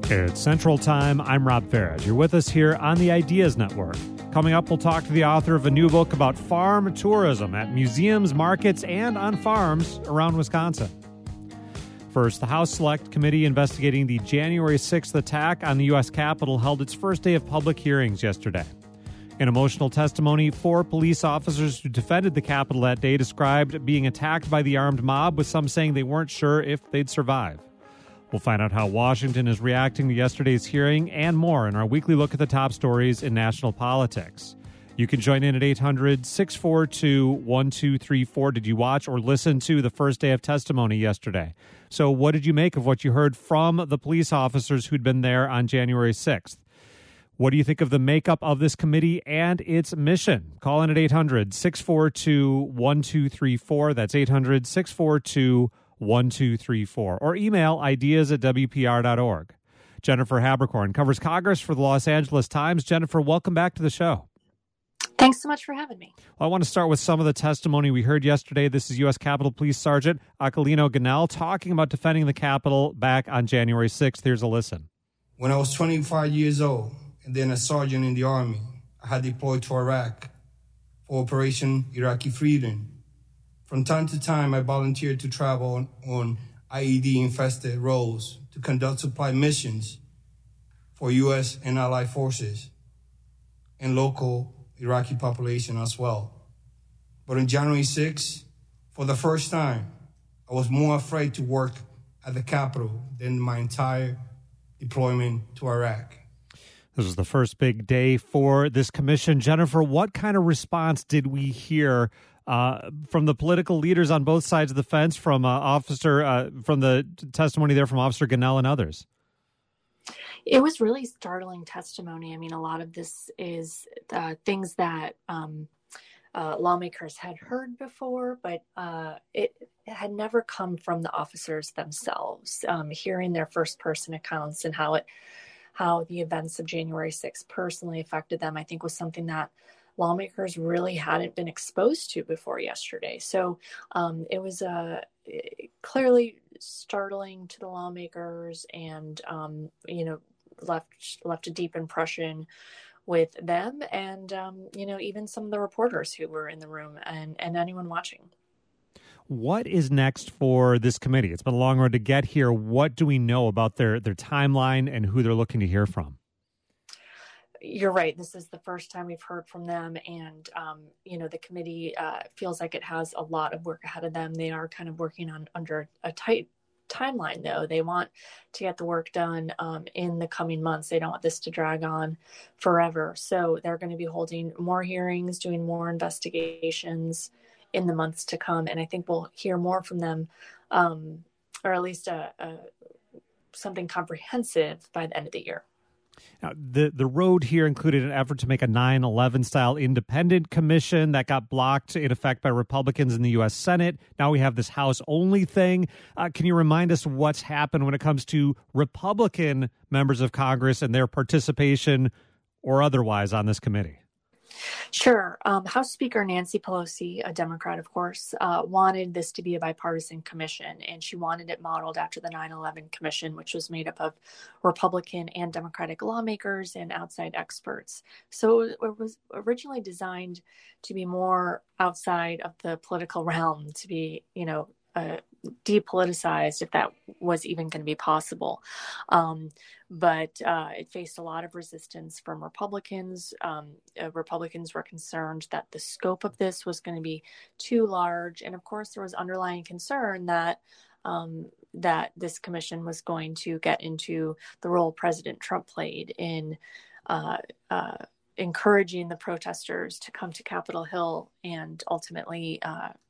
It's Central Time. I'm Rob Farage. You're with us here on the Ideas Network. Coming up, we'll talk to the author of a new book about farm tourism at museums, markets, and on farms around Wisconsin. First, the House Select Committee investigating the January 6th attack on the U.S. Capitol held its first day of public hearings yesterday. In emotional testimony, 4 police officers who defended the Capitol that day described being attacked by the armed mob, with some saying they weren't sure if they'd survive. We'll find out how Washington is reacting to yesterday's hearing and more in our weekly look at the top stories in national politics. You can join in at 800-642-1234. Did you watch or listen to the first day of testimony yesterday? So what did you make of what you heard from the police officers who'd been there on January 6th? What do you think of the makeup of this committee and its mission? Call in at 800-642-1234. That's 800-642-1234. Or email ideas@wpr.org. Jennifer Haberkorn covers Congress for the Los Angeles Times. Jennifer, welcome back to the show. Thanks so much for having me. Well, I want to start with some of the testimony we heard yesterday. This is U.S. Capitol Police Sergeant Aquilino Gonell talking about defending the Capitol back on January 6th. Here's a listen. When I was 25 years old and then a sergeant in the Army, I had deployed to Iraq for Operation Iraqi Freedom. From time to time, I volunteered to travel on IED-infested roads to conduct supply missions for U.S. and allied forces and local Iraqi population as well. But on January 6th, for the first time, I was more afraid to work at the Capitol than my entire deployment to Iraq. This was the first big day for this commission. Jennifer, what kind of response did we hear from the political leaders on both sides of the fence, from from the testimony there from Officer Gonell and others? It was really startling testimony. I mean, a lot of this is things that lawmakers had heard before, but it had never come from the officers themselves. Hearing their first-person accounts and how the events of January 6th personally affected them, I think was something that lawmakers really hadn't been exposed to before yesterday. So it was clearly startling to the lawmakers, and left a deep impression with them, and even some of the reporters who were in the room and anyone watching. What is next for this committee? It's been a long road to get here. What do we know about their timeline and who they're looking to hear from? You're right. This is the first time we've heard from them, and the committee feels like it has a lot of work ahead of them. They are kind of working under a tight timeline, though. They want to get the work done in the coming months. They don't want this to drag on forever. So they're going to be holding more hearings, doing more investigations in the months to come, and I think we'll hear more from them, or at least something comprehensive by the end of the year. Now, the road here included an effort to make a 9/11-style independent commission that got blocked, in effect, by Republicans in the U.S. Senate. Now we have this House-only thing. Can you remind us what's happened when it comes to Republican members of Congress and their participation or otherwise on this committee? Sure. House Speaker Nancy Pelosi, a Democrat, of course, wanted this to be a bipartisan commission, and she wanted it modeled after the 9/11 Commission, which was made up of Republican and Democratic lawmakers and outside experts. So it was originally designed to be more outside of the political realm, to be, depoliticized, if that was even going to be possible. But it faced a lot of resistance from Republicans. Republicans were concerned that the scope of this was going to be too large. And of course, there was underlying concern that this commission was going to get into the role President Trump played in encouraging the protesters to come to Capitol Hill and ultimately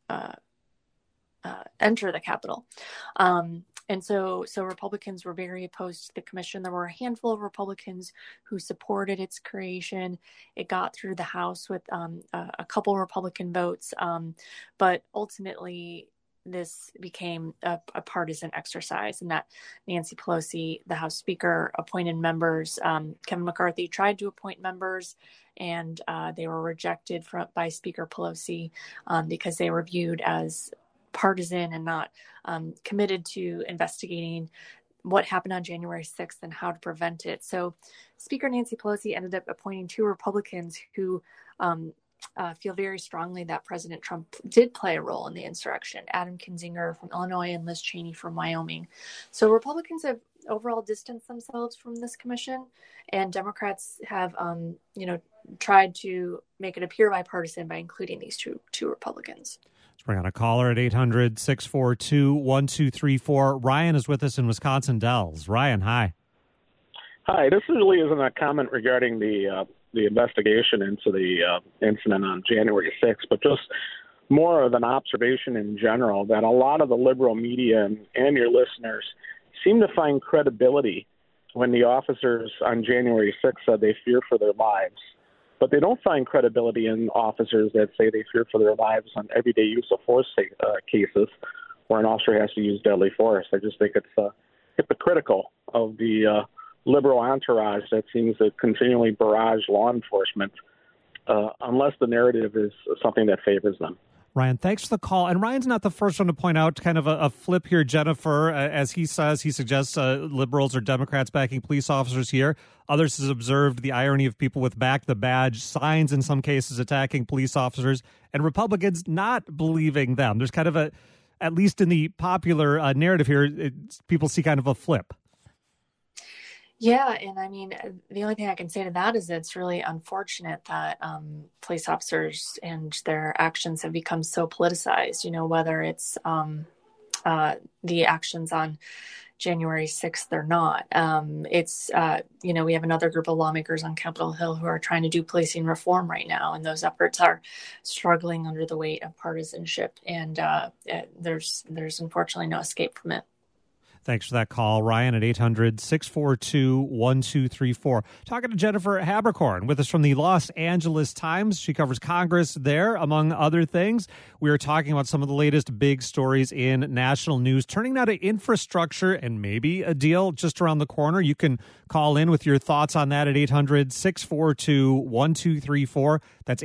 enter the Capitol. And so Republicans were very opposed to the commission. There were a handful of Republicans who supported its creation. It got through the House with a couple Republican votes. But ultimately, this became a partisan exercise, and that Nancy Pelosi, the House Speaker, appointed members. Kevin McCarthy tried to appoint members, and they were rejected by Speaker Pelosi because they were viewed as partisan and not committed to investigating what happened on January 6th and how to prevent it. So Speaker Nancy Pelosi ended up appointing 2 Republicans who feel very strongly that President Trump did play a role in the insurrection. Adam Kinzinger from Illinois and Liz Cheney from Wyoming. So Republicans have overall distanced themselves from this commission, and Democrats have, tried to make it appear bipartisan by including these two Republicans. Let's bring on a caller at 800-642-1234. Ryan is with us in Wisconsin Dells. Ryan, hi. Hi, this really isn't a comment regarding the investigation into the incident on January 6th, but just more of an observation in general that a lot of the liberal media and your listeners seem to find credibility when the officers on January 6th said they fear for their lives. But they don't find credibility in officers that say they fear for their lives on everyday use of force cases where an officer has to use deadly force. I just think it's hypocritical of the liberal entourage that seems to continually barrage law enforcement unless the narrative is something that favors them. Ryan, thanks for the call. And Ryan's not the first one to point out kind of a flip here, Jennifer. As he suggests liberals or Democrats backing police officers here. Others has observed the irony of people with back the badge signs in some cases attacking police officers and Republicans not believing them. There's kind of at least in the popular narrative here, people see kind of a flip. Yeah, and I mean, the only thing I can say to that is it's really unfortunate that police officers and their actions have become so politicized, whether it's the actions on January 6th or not. We have another group of lawmakers on Capitol Hill who are trying to do policing reform right now, and those efforts are struggling under the weight of partisanship, and there's unfortunately no escape from it. Thanks for that call, Ryan, at 800-642-1234. Talking to Jennifer Haberkorn with us from the Los Angeles Times. She covers Congress there, among other things. We are talking about some of the latest big stories in national news. Turning now to infrastructure and maybe a deal just around the corner. You can call in with your thoughts on that at 800-642-1234. That's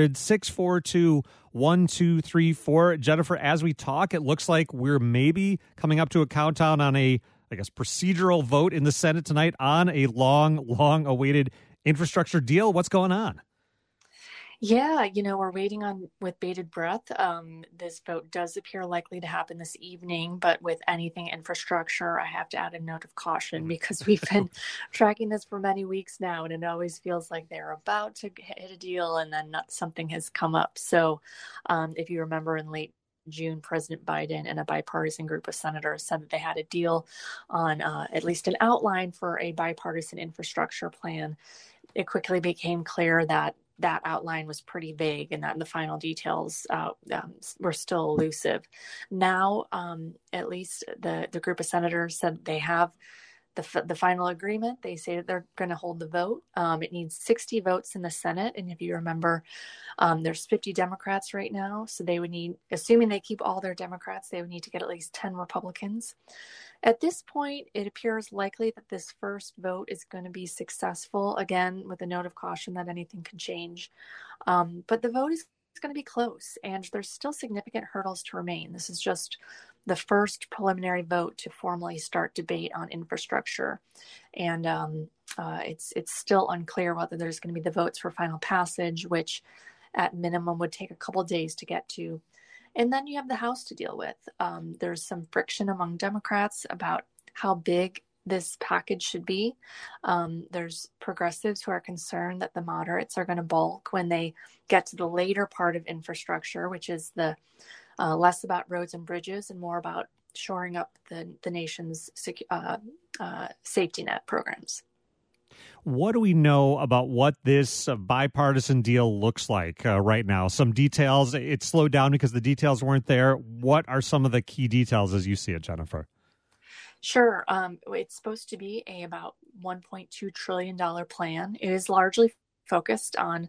800-642-1234. Jennifer, as we talk, it looks like we're maybe coming up to a countdown on a, procedural vote in the Senate tonight on a long awaited infrastructure deal. What's going on? Yeah, we're waiting on with bated breath. This vote does appear likely to happen this evening, but with anything infrastructure, I have to add a note of caution because we've been tracking this for many weeks now, and it always feels like they're about to hit a deal and then something has come up. So if you remember in late June, President Biden and a bipartisan group of senators said that they had a deal on at least an outline for a bipartisan infrastructure plan. It quickly became clear that outline was pretty vague and that the final details were still elusive. Now, at least the group of senators said they have the final agreement. They say that they're going to hold the vote. It needs 60 votes in the Senate. And if you remember, there's 50 Democrats right now. So they would need, assuming they keep all their Democrats, they would need to get at least 10 Republicans. At this point, it appears likely that this first vote is going to be successful, again, with a note of caution that anything can change. But the vote is going to be close, and there's still significant hurdles to remain. This is just the first preliminary vote to formally start debate on infrastructure. And it's still unclear whether there's going to be the votes for final passage, which at minimum would take a couple days to get to. And then you have the House to deal with. There's some friction among Democrats about how big this package should be. There's progressives who are concerned that the moderates are going to balk when they get to the later part of infrastructure, which is the less about roads and bridges and more about shoring up the nation's safety net programs. What do we know about what this bipartisan deal looks like right now? Some details. It slowed down because the details weren't there. What are some of the key details as you see it, Jennifer? Sure. It's supposed to be about $1.2 trillion plan. It is largely focused on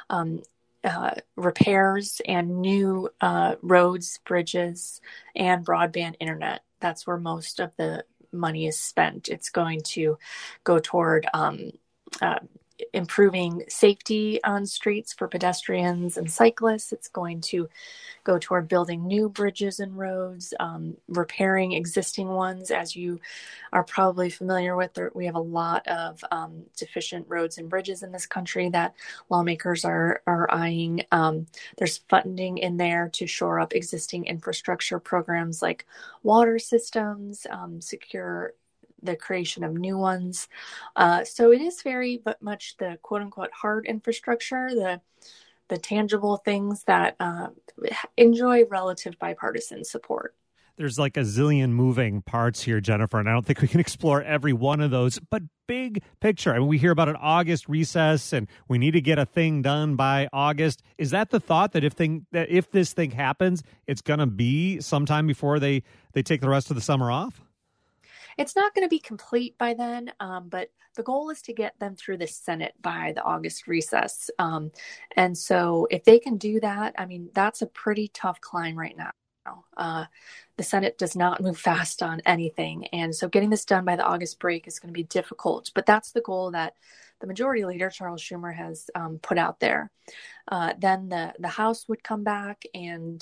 repairs and new roads, bridges, and broadband internet. That's where most of the money is spent. It's going to go toward improving safety on streets for pedestrians and cyclists. It's going to go toward building new bridges and roads, repairing existing ones. As you are probably familiar with, we have a lot of deficient roads and bridges in this country that lawmakers are eyeing. There's funding in there to shore up existing infrastructure programs like water systems, secure the creation of new ones. So it is very much the quote unquote hard infrastructure, the tangible things that enjoy relative bipartisan support. There's like a zillion moving parts here, Jennifer, and I don't think we can explore every one of those. But big picture, I mean, we hear about an August recess and we need to get a thing done by August. Is that the thought that if this thing happens, it's going to be sometime before they take the rest of the summer off? It's not going to be complete by then, but the goal is to get them through the Senate by the August recess. And so if they can do that, I mean, that's a pretty tough climb right now. The Senate does not move fast on anything. And so getting this done by the August break is going to be difficult. But that's the goal that the Majority Leader, Charles Schumer, has put out there. Then the House would come back and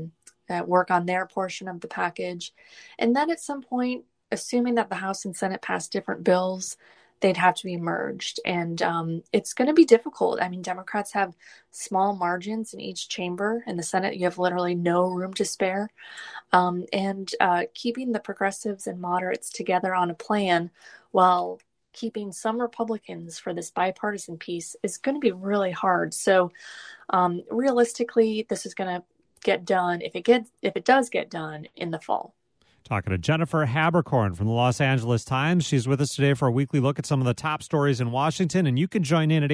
work on their portion of the package. And then at some point, assuming that the House and Senate pass different bills, they'd have to be merged. And it's going to be difficult. I mean, Democrats have small margins in each chamber. In the Senate, you have literally no room to spare. And keeping the progressives and moderates together on a plan while keeping some Republicans for this bipartisan piece is going to be really hard. So realistically, this is going to get done, if it does get done, in the fall. Talking to Jennifer Haberkorn from the Los Angeles Times. She's with us today for a weekly look at some of the top stories in Washington, and you can join in at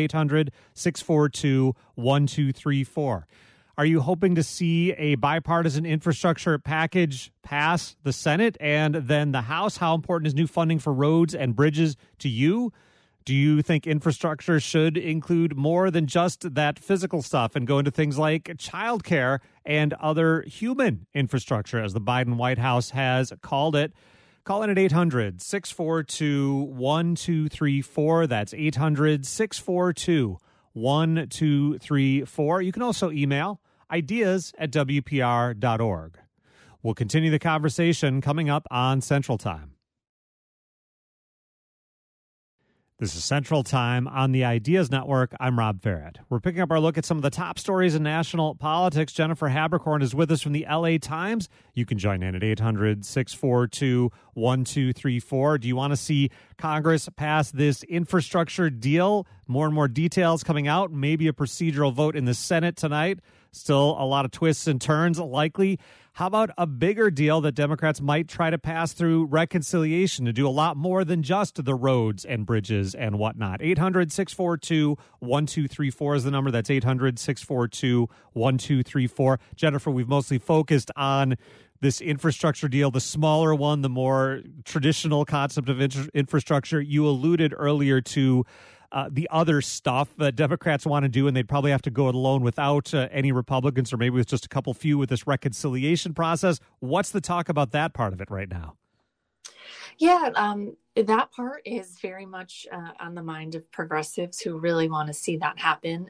800-642-1234. Are you hoping to see a bipartisan infrastructure package pass the Senate and then the House? How important is new funding for roads and bridges to you? Do you think infrastructure should include more than just that physical stuff and go into things like childcare and other human infrastructure, as the Biden White House has called it? Call in at 800-642-1234. That's 800-642-1234. You can also email ideas@wpr.org. We'll continue the conversation coming up on Central Time. This is Central Time on the Ideas Network. I'm Rob Farrett. We're picking up our look at some of the top stories in national politics. Jennifer Haberkorn is with us from the LA Times. You can join in at 800-642-1234. Do you want to see Congress pass this infrastructure deal? More and more details coming out. Maybe a procedural vote in the Senate tonight. Still a lot of twists and turns likely. How about a bigger deal that Democrats might try to pass through reconciliation to do a lot more than just the roads and bridges and whatnot? 800-642-1234 is the number. That's 800-642-1234. Jennifer, we've mostly focused on this infrastructure deal, the smaller one, the more traditional concept of infrastructure. You alluded earlier to the other stuff that Democrats want to do, and they'd probably have to go it alone without any Republicans, or maybe with just a couple few with this reconciliation process. What's the talk about that part of it right now? Yeah, that part is very much on the mind of progressives who really want to see that happen.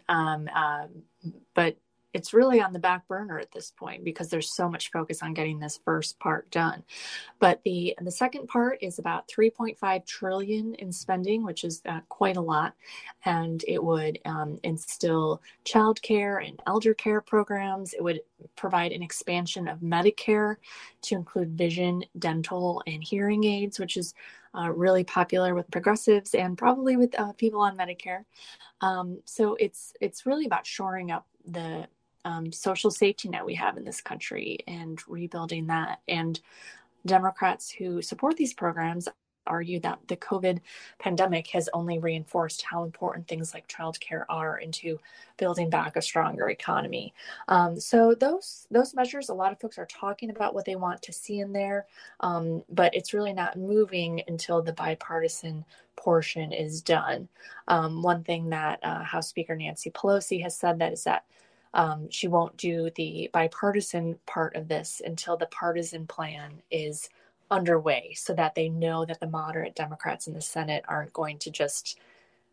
But it's really on the back burner at this point because there's so much focus on getting this first part done. But the second part is about $3.5 trillion in spending, which is quite a lot. And it would instill child care and elder care programs. It would provide an expansion of Medicare to include vision, dental, and hearing aids, which is really popular with progressives and probably with people on Medicare. So it's really about shoring up the social safety net we have in this country and rebuilding that. And Democrats who support these programs argue that the COVID pandemic has only reinforced how important things like childcare are into building back a stronger economy. So those measures, a lot of folks are talking about what they want to see in there, but it's really not moving until the bipartisan portion is done. One thing that House Speaker Nancy Pelosi has said is that she won't do the bipartisan part of this until the partisan plan is underway so that they know that the moderate Democrats in the Senate aren't going to just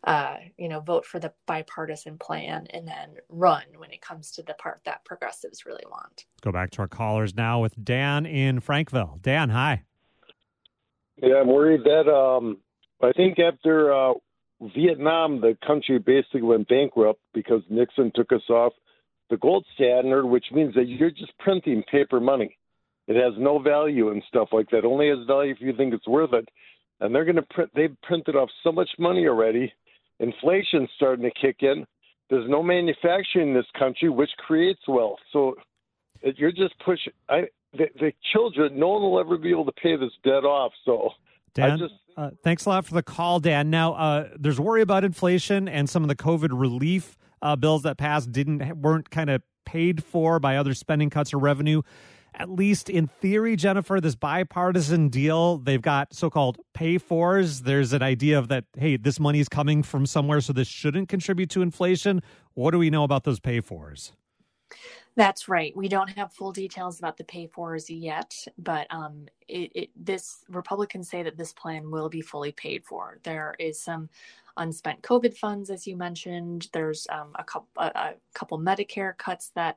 vote for the bipartisan plan and then run when it comes to the part that progressives really want. Let's go back to our callers now with Dan in Frankville. Dan, hi. Yeah, I'm worried that I think after Vietnam, the country basically went bankrupt because Nixon took us off the gold standard, which means that you're just printing paper money. It has no value and stuff like that. It only has value if you think it's worth it. And they're going to print. They've printed off so much money already. Inflation's starting to kick in. There's no manufacturing in this country, which creates wealth. So you're just pushing. The children, no one will ever be able to pay this debt off. So Dan, thanks a lot for the call, Dan. Now, there's worry about inflation and some of the COVID relief bills that passed weren't kind of paid for by other spending cuts or revenue. At least in theory, Jennifer, this bipartisan deal, they've got so-called pay-fors. There's an idea of that, hey, this money is coming from somewhere, so this shouldn't contribute to inflation. What do we know about those pay-fors? That's right. We don't have full details about the pay-fors yet, but this Republicans say that this plan will be fully paid for. There is some unspent COVID funds, as you mentioned. There's a couple Medicare cuts that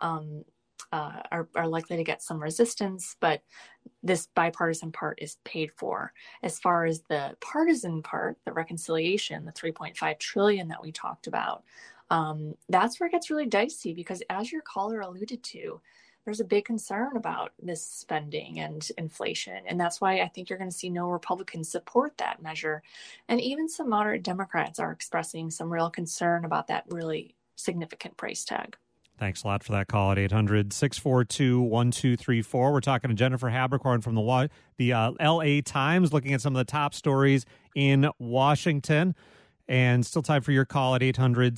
are likely to get some resistance, but this bipartisan part is paid for. As far as the partisan part, the reconciliation, the $3.5 trillion that we talked about, that's where it gets really dicey because, as your caller alluded to, there's a big concern about this spending and inflation. And that's why I think you're going to see no Republicans support that measure. And even some moderate Democrats are expressing some real concern about that really significant price tag. Thanks a lot for that call at 800-642-1234. We're talking to Jennifer Haberkorn from the LA Times, looking at some of the top stories in Washington. And still time for your call at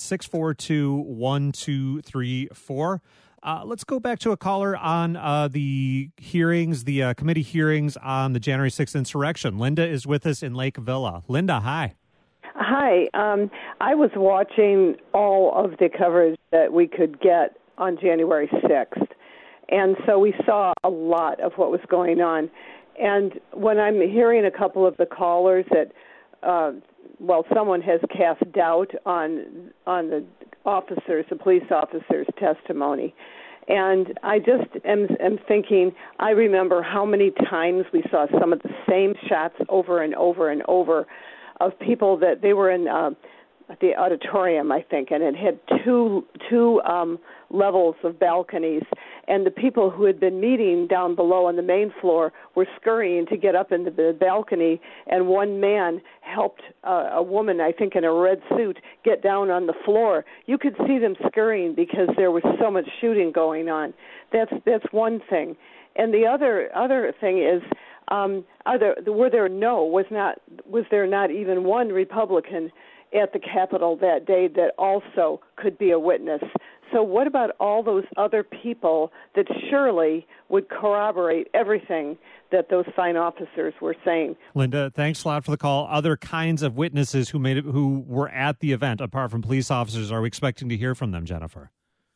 800-642-1234. Let's go back to a caller on the hearings, the committee hearings on the January 6th insurrection. Linda is with us in Lake Villa. Linda, hi. Hi. I was watching all of the coverage that we could get on January 6th. And so we saw a lot of what was going on. And when I'm hearing a couple of the callers that, someone has cast doubt on the police officers' testimony. And I just am thinking, I remember how many times we saw some of the same shots over and over and over of people that they were in the auditorium, I think, and it had two levels of balconies, and the people who had been meeting down below on the main floor were scurrying to get up into the balcony, and one man helped a woman, I think in a red suit, get down on the floor. You could see them scurrying because there was so much shooting going on. That's one thing. And the other thing is, was there not even one Republican at the Capitol that day that also could be a witness? So what about all those other people that surely would corroborate everything that those fine officers were saying? Linda, thanks a lot for the call. Other kinds of witnesses who were at the event, apart from police officers, are we expecting to hear from them, Jennifer?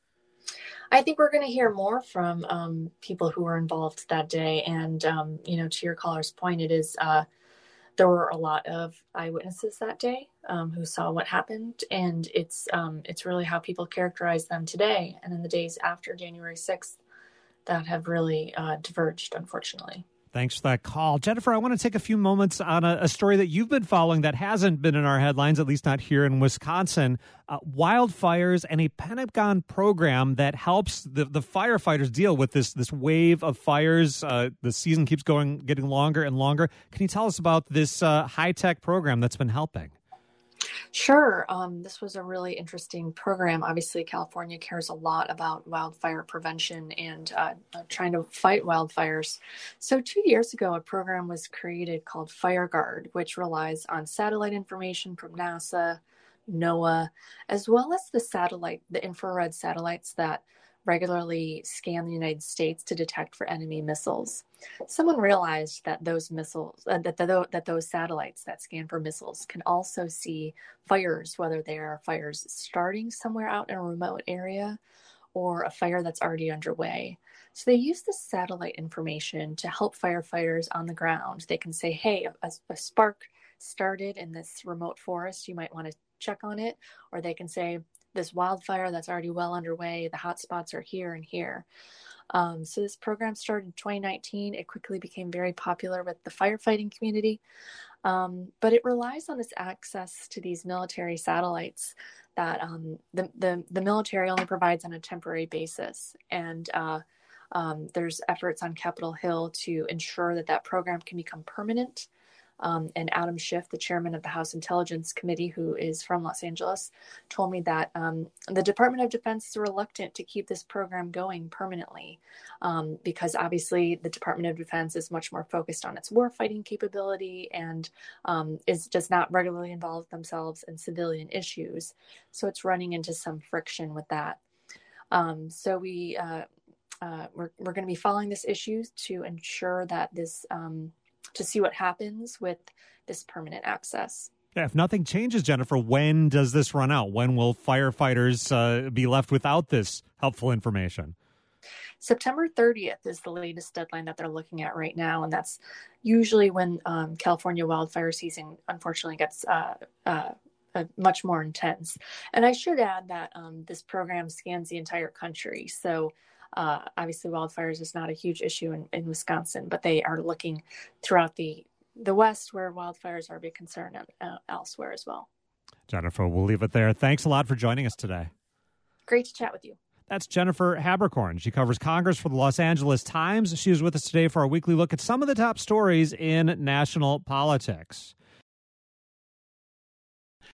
I think we're going to hear more from people who were involved that day. And, to your caller's point, it is there were a lot of eyewitnesses that day who saw what happened. And it's really how people characterize them today and in the days after January 6th that have really diverged, unfortunately. Thanks for that call. Jennifer, I want to take a few moments on a story that you've been following that hasn't been in our headlines, at least not here in Wisconsin. Wildfires and a Pentagon program that helps the firefighters deal with this wave of fires. The season keeps getting longer and longer. Can you tell us about this high-tech program that's been helping? Sure. This was a really interesting program. Obviously, California cares a lot about wildfire prevention and trying to fight wildfires. So 2 years ago, a program was created called FireGuard, which relies on satellite information from NASA, NOAA, as well as the infrared satellites that regularly scan the United States to detect for enemy missiles. Someone realized that those missiles, that those satellites that scan for missiles can also see fires, whether they are fires starting somewhere out in a remote area or a fire that's already underway. So they use the satellite information to help firefighters on the ground. They can say, hey, a spark started in this remote forest, you might want to check on it. Or they can say, this wildfire that's already well underway, the hot spots are here and here. So this program started in 2019. It quickly became very popular with the firefighting community. But it relies on this access to these military satellites that the military only provides on a temporary basis. And there's efforts on Capitol Hill to ensure that program can become permanent. And Adam Schiff, the chairman of the House Intelligence Committee, who is from Los Angeles, told me that the Department of Defense is reluctant to keep this program going permanently because obviously the Department of Defense is much more focused on its warfighting capability and does not regularly involve themselves in civilian issues. So it's running into some friction with that. So we're going to be following this issue to ensure that this to see what happens with this permanent access. Yeah, if nothing changes, Jennifer, when does this run out? When will firefighters be left without this helpful information? September 30th is the latest deadline that they're looking at right now, and that's usually when California wildfire season, unfortunately, gets much more intense. And I should add that this program scans the entire country, so obviously, wildfires is not a huge issue in Wisconsin, but they are looking throughout the West where wildfires are a big concern elsewhere as well. Jennifer, we'll leave it there. Thanks a lot for joining us today. Great to chat with you. That's Jennifer Haberkorn. She covers Congress for the Los Angeles Times. She was with us today for our weekly look at some of the top stories in national politics.